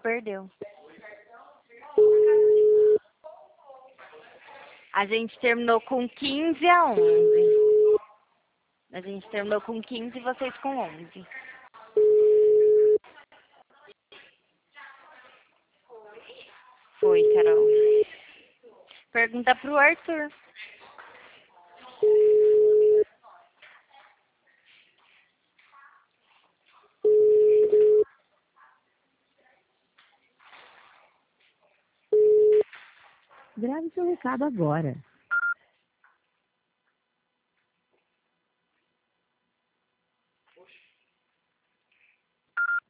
perdeu. A gente terminou com 15-11. A gente terminou com 15 e vocês com 11. Foi, Carol. Pergunta pro Arthur. Grave seu recado agora.